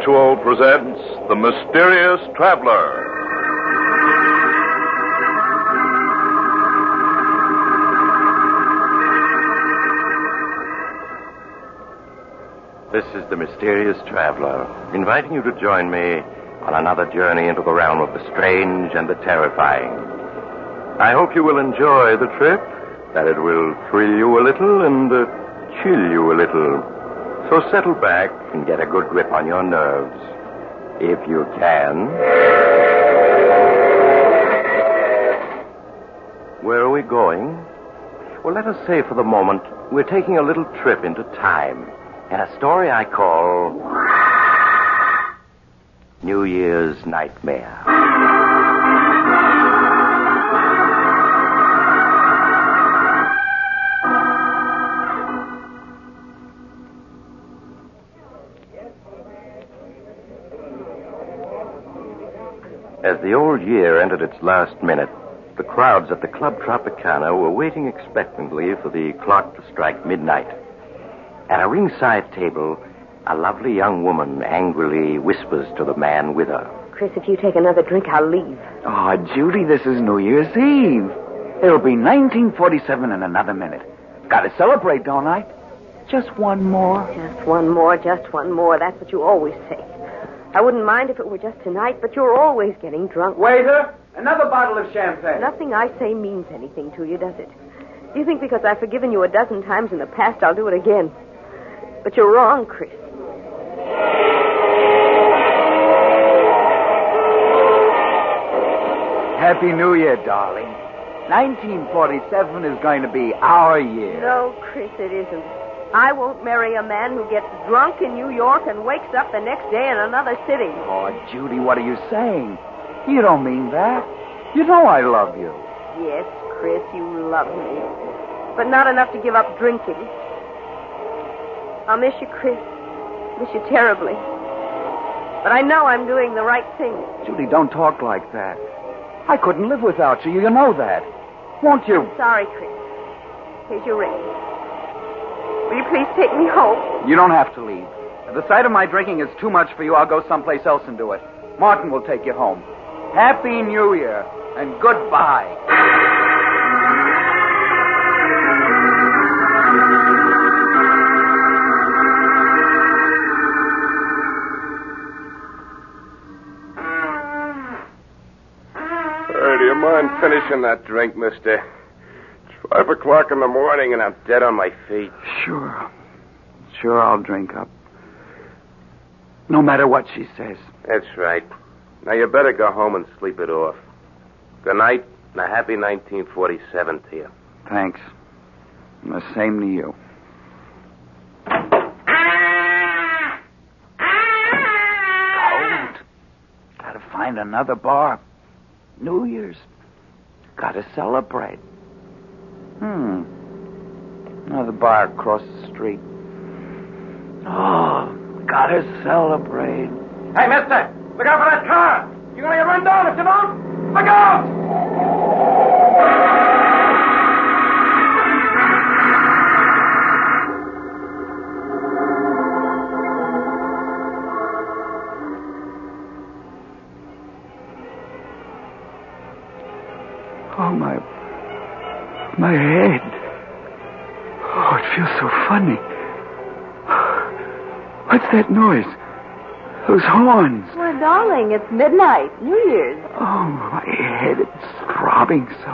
Mutual presents The Mysterious Traveler. This is The Mysterious Traveler, inviting you to join me on another journey into the realm of the strange and the terrifying. I hope you will enjoy the trip, that it will thrill you a little and chill you a little. So settle back and get a good grip on your nerves, if you can. Where are we going? Well, let us say for the moment we're taking a little trip into time in a story I call New Year's Nightmare. As the old year entered its last minute, the crowds at the Club Tropicana were waiting expectantly for the clock to strike midnight. At a ringside table, a lovely young woman angrily whispers to the man with her. Chris, if you take another drink, I'll leave. Oh, Judy, this is New Year's Eve. It'll be 1947 in another minute. Gotta celebrate, don't I? Just one more. Just one more, just one more. That's what you always say. I wouldn't mind if it were just tonight, but you're always getting drunk. Waiter, another bottle of champagne. Nothing I say means anything to you, does it? You think because I've forgiven you a dozen times in the past, I'll do it again. But you're wrong, Chris. Happy New Year, darling. 1947 is going to be our year. No, Chris, it isn't. I won't marry a man who gets drunk in New York and wakes up the next day in another city. Oh, Judy, what are you saying? You don't mean that. You know I love you. Yes, Chris, you love me. But not enough to give up drinking. I'll miss you, Chris. Miss you terribly. But I know I'm doing the right thing. Judy, don't talk like that. I couldn't live without you. You know that. Won't you? I'm sorry, Chris. Here's your ring. Will you please take me home? You don't have to leave. If the sight of my drinking is too much for you, I'll go someplace else and do it. Martin will take you home. Happy New Year, and goodbye. Do you mind finishing that drink, mister? It's 5 o'clock in the morning and I'm dead on my feet. Sure, I'll drink up. No matter what she says. That's right. Now you better go home and sleep it off. Good night and a happy 1947 to you. Thanks. And the same to you. Cold. Gotta find another bar. New Year's. Gotta celebrate. Another bar across the street. Oh, gotta celebrate. Hey, mister, look out for that car. You're gonna get run down if you don't. Look out! Oh, my head. Oh, it feels so funny. What's that noise? Those horns. Well, darling, it's midnight. New Year's. Oh, my head, it's throbbing so.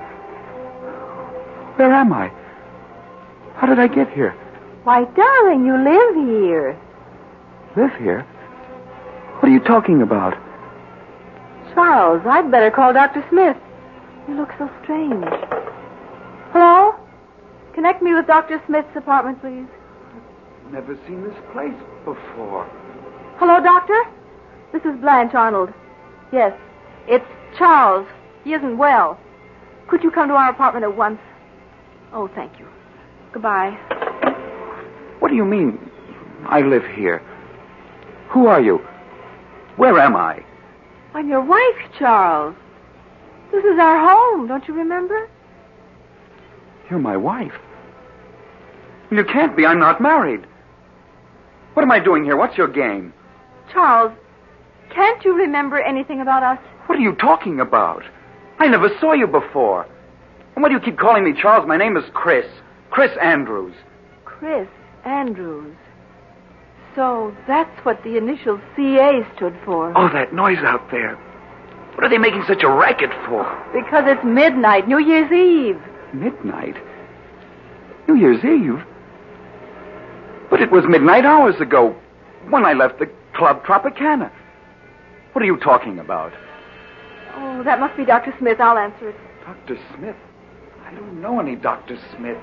Where am I? How did I get here? Why, darling, you live here. Live here? What are you talking about? Charles, I'd better call Dr. Smith. You look so strange. Hello? Connect me with Dr. Smith's apartment, please. Never seen this place before. Hello, Doctor? This is Blanche Arnold. Yes, it's Charles. He isn't well. Could you come to our apartment at once? Oh, thank you. Goodbye. What do you mean, I live here? Who are you? Where am I? I'm your wife, Charles. This is our home, don't you remember? You're my wife. You can't be. I'm not married. What am I doing here? What's your game? Charles, can't you remember anything about us? What are you talking about? I never saw you before. And why do you keep calling me Charles? My name is Chris. Chris Andrews. Chris Andrews. So that's what the initial CA stood for. Oh, that noise out there. What are they making such a racket for? Because it's midnight, New Year's Eve. Midnight? New Year's Eve? But it was midnight hours ago when I left the Club Tropicana. What are you talking about? Oh, that must be Dr. Smith. I'll answer it. Dr. Smith? I don't know any Dr. Smith.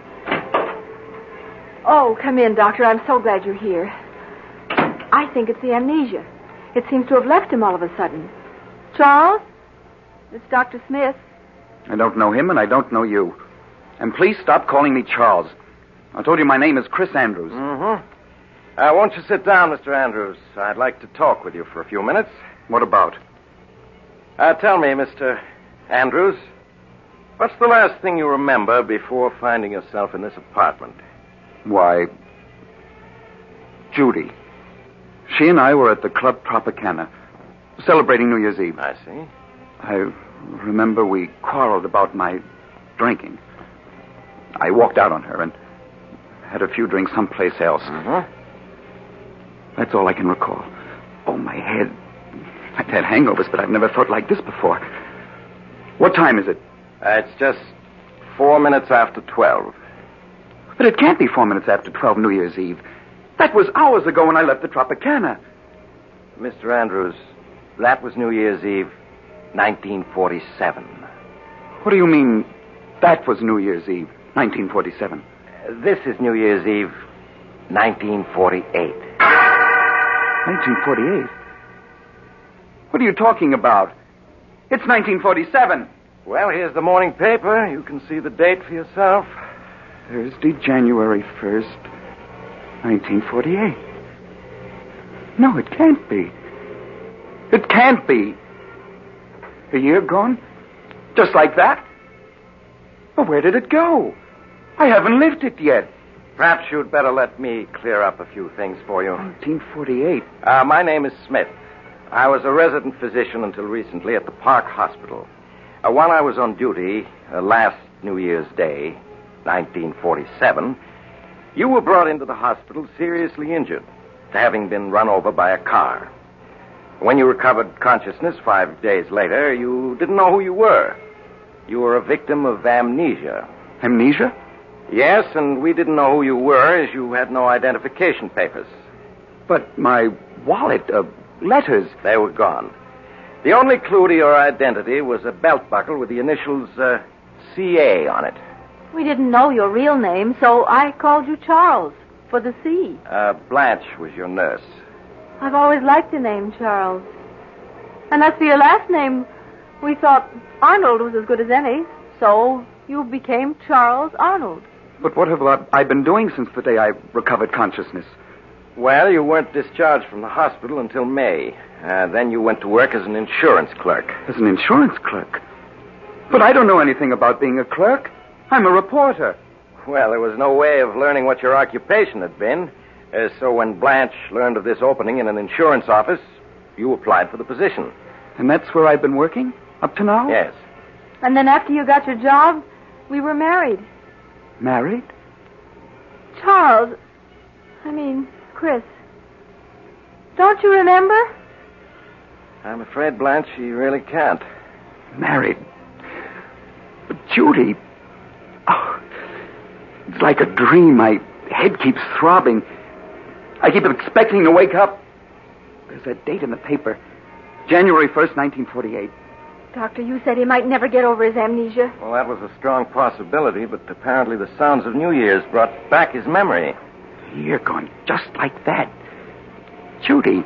Oh, come in, Doctor. I'm so glad you're here. I think it's the amnesia. It seems to have left him all of a sudden. Charles? It's Dr. Smith. I don't know him, and I don't know you. And please stop calling me Charles. I told you my name is Chris Andrews. Mm-hmm. Won't you sit down, Mr. Andrews? I'd like to talk with you for a few minutes. What about? Tell me, Mr. Andrews, what's the last thing you remember before finding yourself in this apartment? Why, Judy. She and I were at the Club Tropicana, celebrating New Year's Eve. I see. I remember we quarreled about my drinking. I walked out on her and had a few drinks someplace else. Mm-hmm. That's all I can recall. Oh, my head. I've had hangovers, but I've never felt like this before. What time is it? It's just 4 minutes after 12. But it can't be 4 minutes after 12 New Year's Eve. That was hours ago when I left the Tropicana. Mr. Andrews, that was New Year's Eve, 1947. What do you mean, that was New Year's Eve, 1947? This is New Year's Eve, 1948. 1948? What are you talking about? It's 1947. Well, here's the morning paper. You can see the date for yourself. Thursday, January 1st, 1948. No, it can't be. It can't be. A year gone? Just like that? Well, where did it go? I haven't lived it yet. Perhaps you'd better let me clear up a few things for you. 1948. My name is Smith. I was a resident physician until recently at the Park Hospital. While I was on duty last New Year's Day, 1947, you were brought into the hospital seriously injured, having been run over by a car. When you recovered consciousness 5 days later, you didn't know who you were. You were a victim of amnesia. Amnesia? Yes, and we didn't know who you were as you had no identification papers. But my wallet, letters... They were gone. The only clue to your identity was a belt buckle with the initials CA on it. We didn't know your real name, so I called you Charles for the C. Blanche was your nurse. I've always liked the name Charles. And as for your last name, we thought Arnold was as good as any, so you became Charles Arnold. But what have I been doing since the day I recovered consciousness? Well, you weren't discharged from the hospital until May. Then you went to work as an insurance clerk. As an insurance clerk? But I don't know anything about being a clerk. I'm a reporter. Well, there was no way of learning what your occupation had been. So when Blanche learned of this opening in an insurance office, you applied for the position. And that's where I've been working up to now? Yes. And then after you got your job, we were married. Married? Charles. Chris. Don't you remember? I'm afraid, Blanche, you really can't. Married? But Judy... Oh, it's like a dream. My head keeps throbbing. I keep expecting to wake up. There's that date in the paper. January 1st, 1948. Doctor, you said he might never get over his amnesia. Well, that was a strong possibility, but apparently the sounds of New Year's brought back his memory. A year gone just like that. Judy.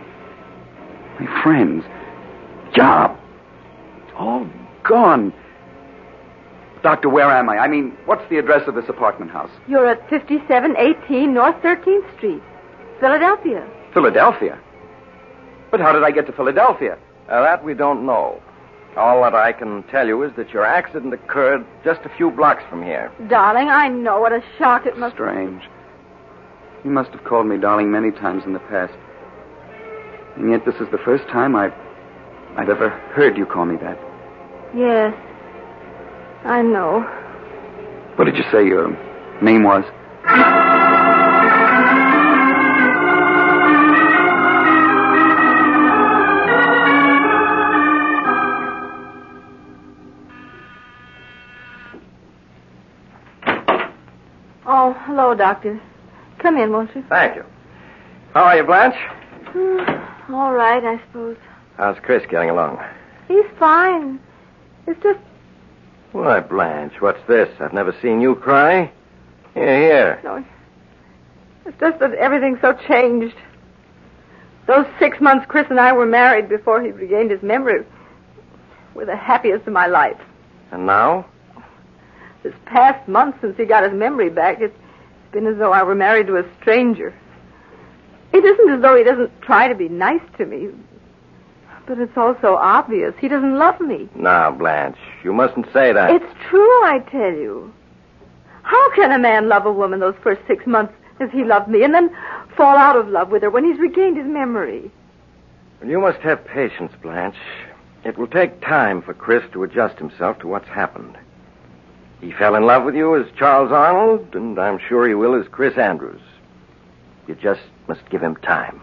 My friends. Job. All gone. Doctor, where am I? What's the address of this apartment house? You're at 5718 North 13th Street, Philadelphia. Philadelphia? But how did I get to Philadelphia? That we don't know. All that I can tell you is that your accident occurred just a few blocks from here. Darling, I know what a shock it must be. Strange. You must have called me darling many times in the past. And yet this is the first time I've ever heard you call me that. Yes. I know. What did you say your name was? Oh, hello, Doctor. Come in, won't you? Thank you. How are you, Blanche? All right, I suppose. How's Chris getting along? He's fine. It's just... Why, Blanche, what's this? I've never seen you cry. Here. No, it's just that everything's so changed. Those 6 months Chris and I were married before he regained his memory were the happiest of my life. And now? This past month since he got his memory back, it's been as though I were married to a stranger. It isn't as though he doesn't try to be nice to me, but it's also obvious he doesn't love me. Now, Blanche, you mustn't say that. It's true, I tell you. How can a man love a woman those first 6 months as he loved me and then fall out of love with her when he's regained his memory? You must have patience, Blanche. It will take time for Chris to adjust himself to what's happened. He fell in love with you as Charles Arnold, and I'm sure he will as Chris Andrews. You just must give him time.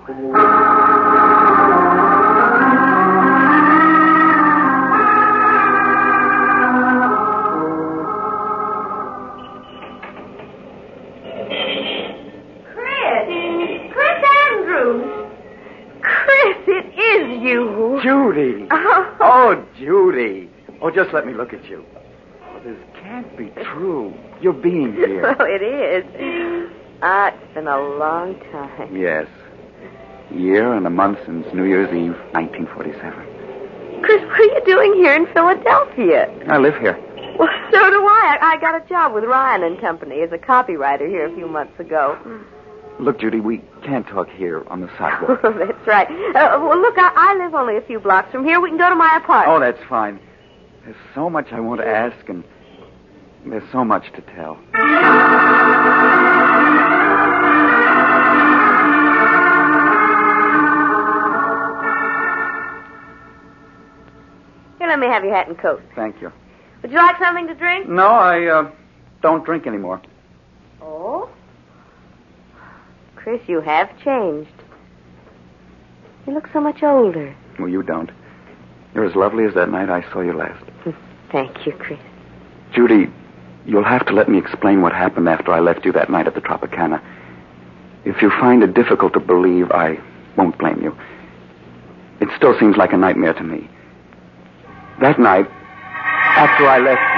Chris Andrews! Chris, it is you! Judy! Oh, Judy! Oh, just let me look at you. Oh, this can't be true. You're being here. Well, it is. It's been a long time. Yes. A year and a month since New Year's Eve, 1947. Chris, what are you doing here in Philadelphia? I live here. Well, so do I. I got a job with Ryan and Company as a copywriter here a few months ago. Look, Judy, we can't talk here on the sidewalk. That's right. Well, look, I live only a few blocks from here. We can go to my apartment. Oh, that's fine. There's so much I want to ask, and there's so much to tell. Here, let me have your hat and coat. Thank you. Would you like something to drink? No, I don't drink anymore. Oh? Chris, you have changed. You look so much older. Well, you don't. You're as lovely as that night I saw you last. Thank you, Chris. Judy, you'll have to let me explain what happened after I left you that night at the Tropicana. If you find it difficult to believe, I won't blame you. It still seems like a nightmare to me. That night, after I left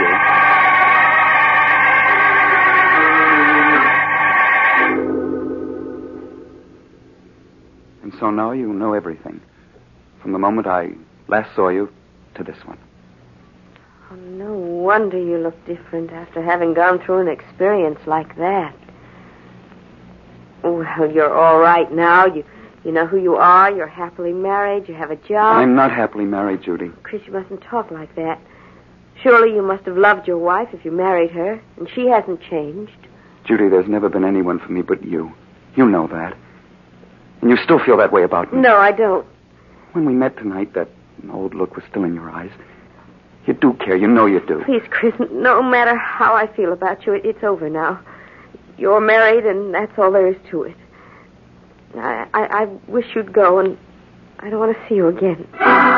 you... And so now you know everything. From the moment I last saw you to this one. Oh, no wonder you look different after having gone through an experience like that. Well, you're all right now. You know who you are. You're happily married. You have a job. I'm not happily married, Judy. Chris, you mustn't talk like that. Surely you must have loved your wife if you married her, and she hasn't changed. Judy, there's never been anyone for me but you. You know that. And you still feel that way about me. No, I don't. When we met tonight, that old look was still in your eyes. You do care. You know you do. Please, Chris, no matter how I feel about you, it's over now. You're married, and that's all there is to it. I wish you'd go, and I don't want to see you again.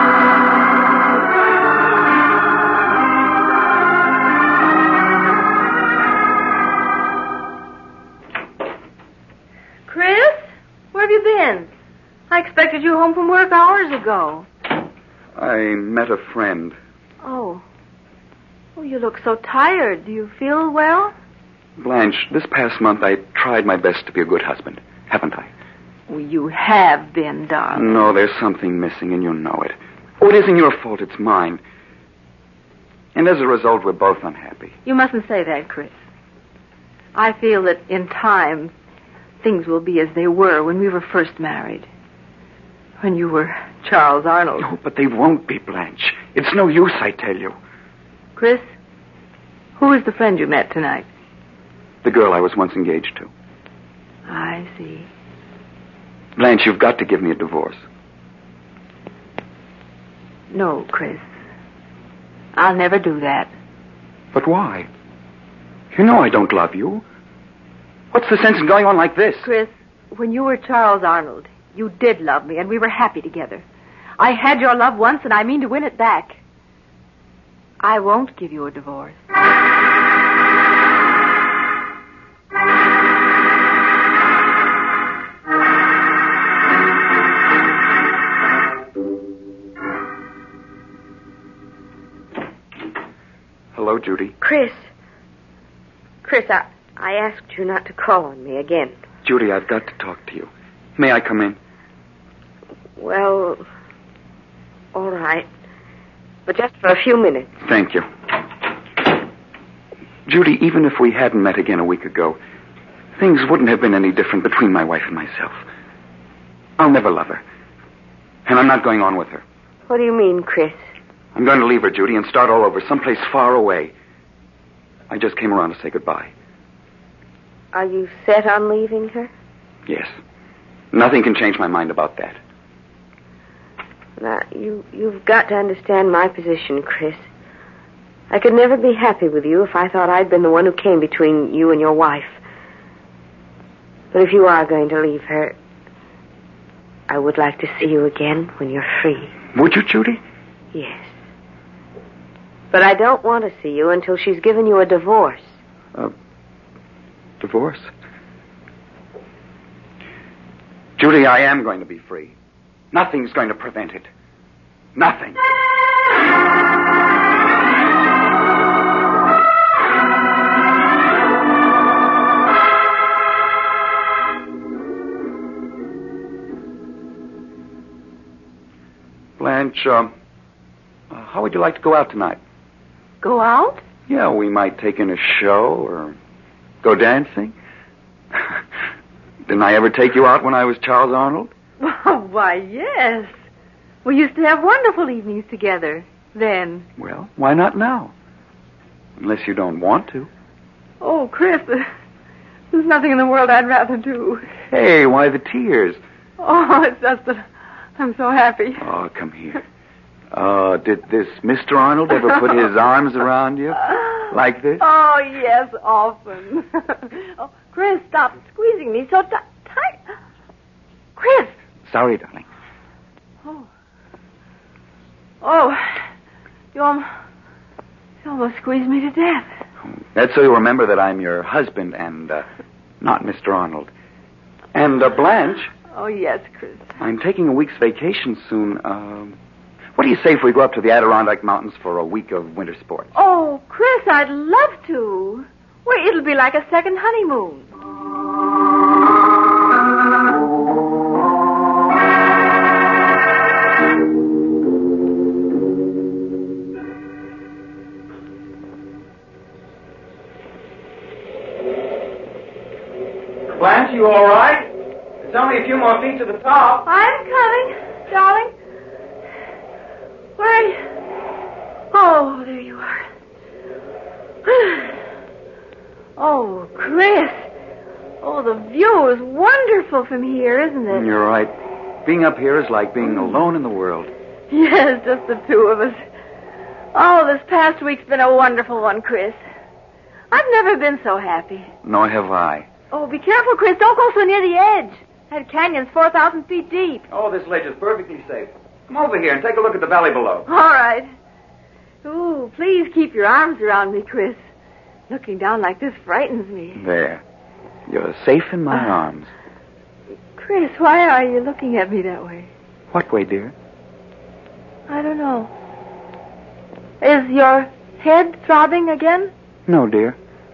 Chris, where have you been? I expected you home from work hours ago. I met a friend. Oh. Oh, you look so tired. Do you feel well? Blanche, this past month I tried my best to be a good husband, haven't I? Well, you have been, darling. No, there's something missing, and you know it. Oh, it isn't your fault, it's mine. And as a result, we're both unhappy. You mustn't say that, Chris. I feel that in time, things will be as they were when we were first married. When you were Charles Arnold. No, but they won't be, Blanche. It's no use, I tell you. Chris, who is the friend you met tonight? The girl I was once engaged to. I see. Blanche, you've got to give me a divorce. No, Chris. I'll never do that. But why? You know I don't love you. What's the sense in going on like this? Chris, when you were Charles Arnold, you did love me, and we were happy together. I had your love once, and I mean to win it back. I won't give you a divorce. Hello, Judy. Chris, I asked you not to call on me again. Judy, I've got to talk to you. May I come in? Well, all right. But just for a few minutes. Thank you. Judy, even if we hadn't met again a week ago, things wouldn't have been any different between my wife and myself. I'll never love her. And I'm not going on with her. What do you mean, Chris? I'm going to leave her, Judy, and start all over, someplace far away. I just came around to say goodbye. Are you set on leaving her? Yes. Nothing can change my mind about that. Now, you've got to understand my position, Chris. I could never be happy with you if I thought I'd been the one who came between you and your wife. But if you are going to leave her, I would like to see you again when you're free. Would you, Judy? Yes. But I don't want to see you until she's given you a divorce. Divorce? Judy, I am going to be free. Nothing's going to prevent it. Nothing. Blanche, how would you like to go out tonight? Go out? Yeah, we might take in a show or go dancing. Didn't I ever take you out when I was Charles Arnold? Why, yes. We used to have wonderful evenings together then. Well, why not now? Unless you don't want to. Oh, Chris, there's nothing in the world I'd rather do. Hey, why the tears? Oh, it's just that I'm so happy. Oh, come here. Did this Mr. Arnold ever put his arms around you like this? Oh, yes, often. Oh, Chris, stop squeezing me so tight. Chris. Sorry, darling. Oh, you almost squeezed me to death. That's so you remember that I'm your husband and not Mr. Arnold. And Blanche. Oh, yes, Chris. I'm taking a week's vacation soon. What do you say if we go up to the Adirondack Mountains for a week of winter sports? Oh, Chris, I'd love to. Well, it'll be like a second honeymoon. Blanche, you all right? There's only a few more feet to the top. I'm coming, darling. Where are you? Oh, there you are. Oh, Chris. Oh, the view is wonderful from here, isn't it? You're right. Being up here is like being alone in the world. Yes, just the two of us. Oh, this past week's been a wonderful one, Chris. I've never been so happy. Nor have I. Oh, be careful, Chris. Don't go so near the edge. That canyon's 4,000 feet deep. Oh, this ledge is perfectly safe. Come over here and take a look at the valley below. All right. Ooh, please keep your arms around me, Chris. Looking down like this frightens me. There. You're safe in my arms. Chris, why are you looking at me that way? What way, dear? I don't know. Is your head throbbing again? No, dear.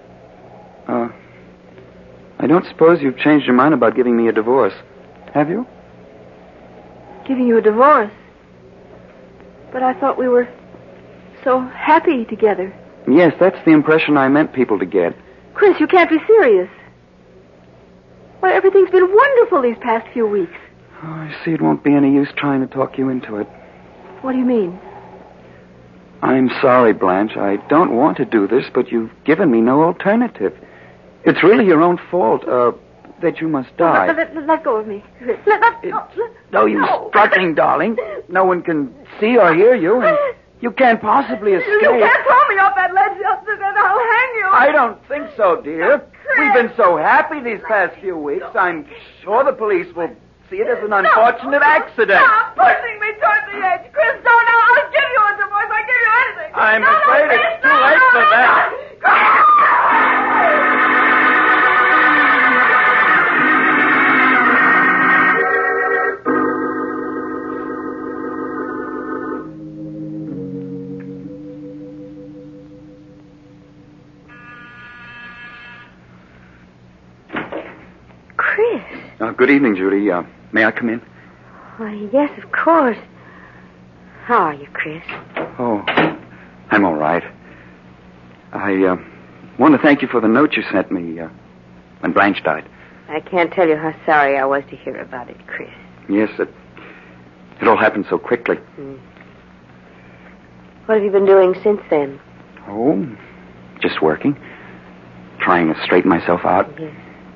I don't suppose you've changed your mind about giving me a divorce, have you? Giving you a divorce? But I thought we were so happy together. Yes, that's the impression I meant people to get. Chris, you can't be serious. Well, everything's been wonderful these past few weeks. Oh, I see it won't be any use trying to talk you into it. What do you mean? I'm sorry, Blanche. I don't want to do this, but you've given me no alternative. It's really your own fault. that you must die. Let go of me. No use struggling, darling. No one can see or hear you, and you can't possibly escape. You can't throw me off that ledge, then I'll hang you. I don't think so, dear. We've been so happy these past few weeks. I'm sure the police will see it as an unfortunate accident. Stop pushing me toward the edge. Chris, don't. I'll give you a divorce. I'll give you anything. I'm afraid it's too late for that. Good evening, Judy. May I come in? Why, yes, of course. How are you, Chris? Oh, I'm all right. I want to thank you for the note you sent me when Blanche died. I can't tell you how sorry I was to hear about it, Chris. Yes, it all happened so quickly. What have you been doing since then? Oh, just working. Trying to straighten myself out. Yes.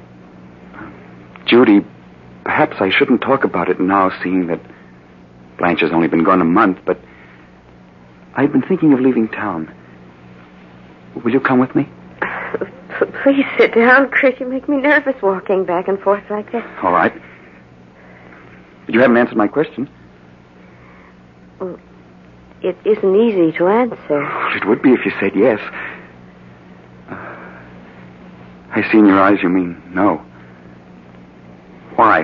Judy, perhaps I shouldn't talk about it now, seeing that Blanche has only been gone a month, but I've been thinking of leaving town. Will you come with me? Please sit down, Chris. You make me nervous walking back and forth like that. All right. But you haven't answered my question. Well, it isn't easy to answer. It would be if you said yes. I see in your eyes you mean no. Why?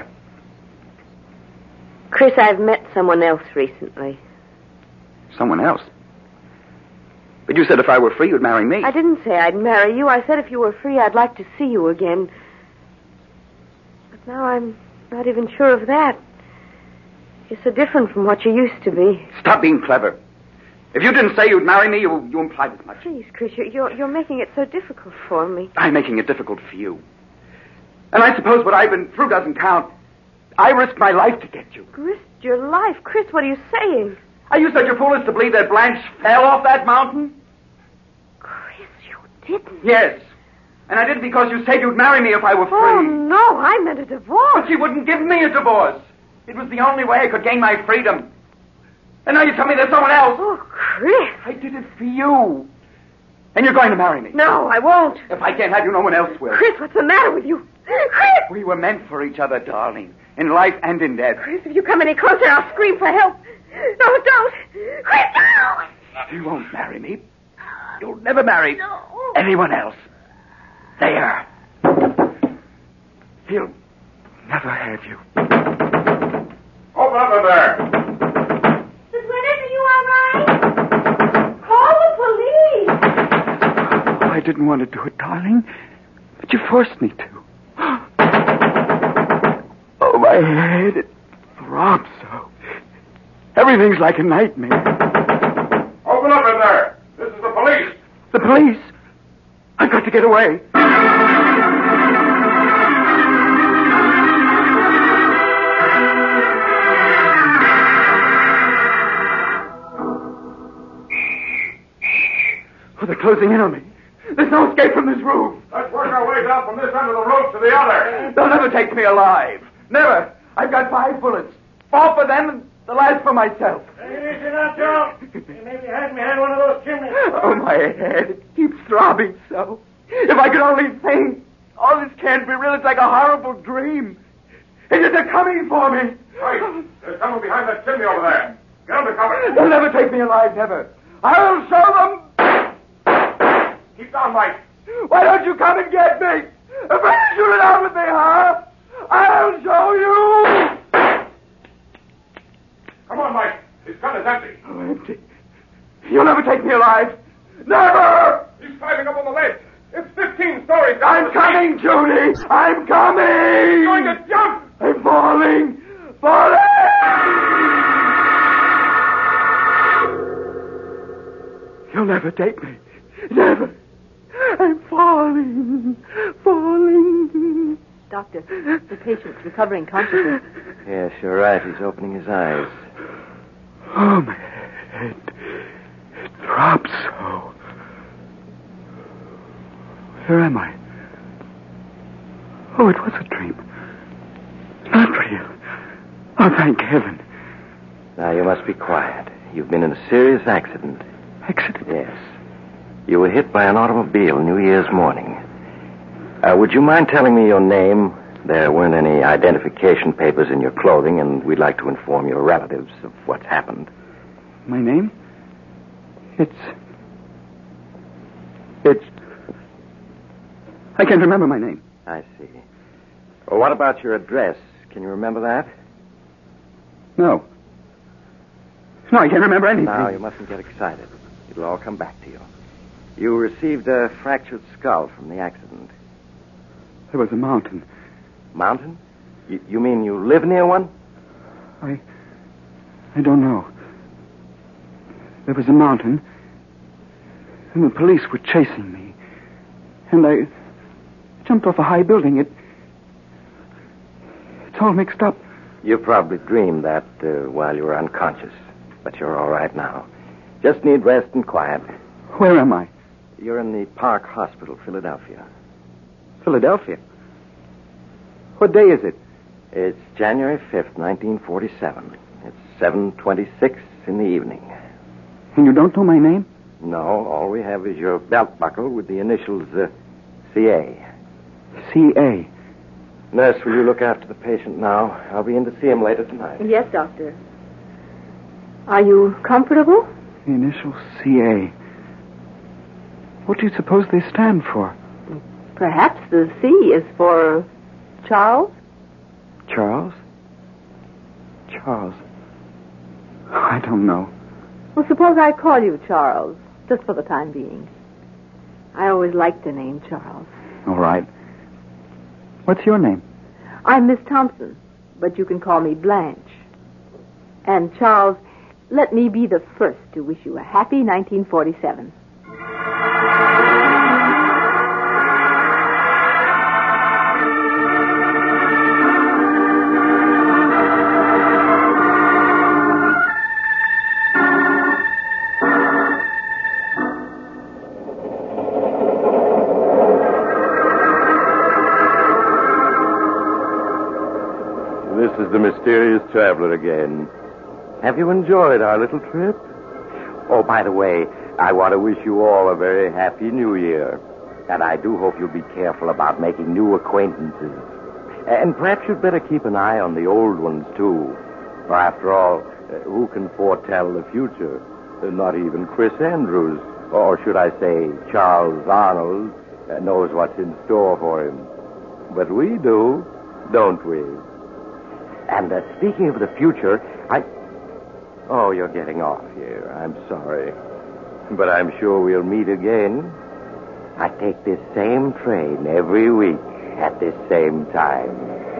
Chris, I've met someone else recently. Someone else? But you said if I were free, you'd marry me. I didn't say I'd marry you. I said if you were free, I'd like to see you again. But now I'm not even sure of that. You're so different from what you used to be. Stop being clever. If you didn't say you'd marry me, you implied as much. Please, Chris, you're making it so difficult for me. I'm making it difficult for you. And I suppose what I've been through doesn't count. I risked my life to get you. Risked your life? Chris, what are you saying? Are you such a fool as to believe that Blanche fell off that mountain? Chris, you didn't. Yes. And I did it because you said you'd marry me if I were free. Oh, no, I meant a divorce. But she wouldn't give me a divorce. It was the only way I could gain my freedom. And now you tell me there's someone else. Oh, Chris. I did it for you. And you're going to marry me. No, I won't. If I can't have you, no one else will. Chris, what's the matter with you? Chris! We were meant for each other, darling. In life and in death. Chris, if you come any closer, I'll scream for help. No, don't. Chris, no! You won't marry me. You'll never marry anyone else. There. He'll never have you. Open up in there. Miss Winters, are you all right? Call the police. I didn't want to do it, darling. But you forced me to. Oh, my head, it throbs so. Everything's like a nightmare. Open up in there. This is the police. The police? I've got to get away. Oh, they're closing in on me. There's no escape from this roof. Let's work our way down from this end of the roof to the other. They'll never take me alive. Never. I've got 5 bullets. 4 for them and the last for myself. Hey, easy now, Joe. Maybe had me had one of those chimneys. Oh, my head. It keeps throbbing so. If I could only think. Oh, this can't be real. It's like a horrible dream. They're coming for me. Wait. There's someone behind that chimney over there. Get under cover. They'll never take me alive, never. I'll show them. Keep down, Mike. Why don't you come and get me? If I shoot it out with me, huh? I'll show you. Come on, Mike. His gun is empty. Oh, empty. You'll never take me alive. Never! He's climbing up on the ledge. It's 15 stories down. I'm coming, Judy. I'm coming. He's going to jump. I'm falling. Falling! You'll never take me. Never. I'm falling. Falling. Doctor, the patient's recovering consciousness. Yes, you're right. He's opening his eyes. Oh, my head. It throbs so. Where am I? Oh, it was a dream. Not real. Oh, thank heaven. Now, you must be quiet. You've been in a serious accident. Accident? Yes. You were hit by an automobile New Year's morning. Would you mind telling me your name? There weren't any identification papers in your clothing, and we'd like to inform your relatives of what's happened. My name? It's... I can't remember my name. I see. Well, what about your address? Can you remember that? No. No, I can't remember anything. Now, you mustn't get excited. It'll all come back to you. You received a fractured skull from the accident. There was a mountain. Mountain? You mean you live near one? I don't know. There was a mountain, and the police were chasing me. And I jumped off a high building. It's all mixed up. You probably dreamed that while you were unconscious. But you're all right now. Just need rest and quiet. Where am I? You're in the Park Hospital, Philadelphia. Philadelphia? What day is it? It's January 5th, 1947. It's 7:26 in the evening. And you don't know my name? No, all we have is your belt buckle with the initials CA. C.A. Nurse, will you look after the patient now? I'll be in to see him later tonight. Yes, Doctor. Are you comfortable? The initials C.A. What do you suppose they stand for? Perhaps the C is for Charles? Charles? Charles. I don't know. Well, suppose I call you Charles, just for the time being. I always liked the name Charles. All right. What's your name? I'm Miss Thompson, but you can call me Blanche. And Charles, let me be the first to wish you a happy 1947. This is the mysterious traveler again. Have you enjoyed our little trip? Oh, by the way, I want to wish you all a very happy New Year. And I do hope you'll be careful about making new acquaintances. And perhaps you'd better keep an eye on the old ones, too. For after all, who can foretell the future? Not even Chris Andrews, or should I say Charles Arnold, knows what's in store for him. But we do, don't we? And speaking of the future, Oh, you're getting off here. I'm sorry. But I'm sure we'll meet again. I take this same train every week at this same time.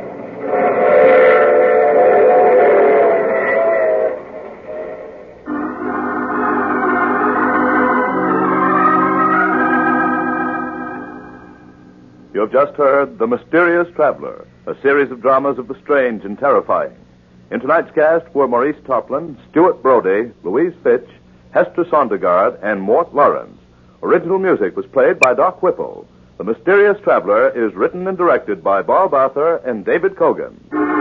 You have just heard The Mysterious Traveler, a series of dramas of the strange and terrifying. In tonight's cast were Maurice Tarplin, Stuart Brody, Louise Fitch, Hester Sondergaard, and Mort Lawrence. Original music was played by Doc Whipple. The Mysterious Traveler is written and directed by Bob Arthur and David Cogan.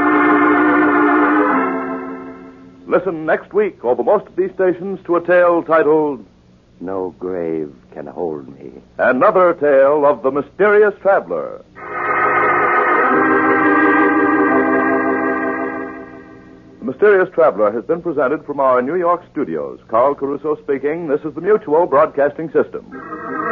Listen next week over most of these stations to a tale titled No Grave Can Hold Me. Another Tale of the Mysterious Traveler. The Mysterious Traveler has been presented from our New York studios. Carl Caruso speaking. This is the Mutual Broadcasting System.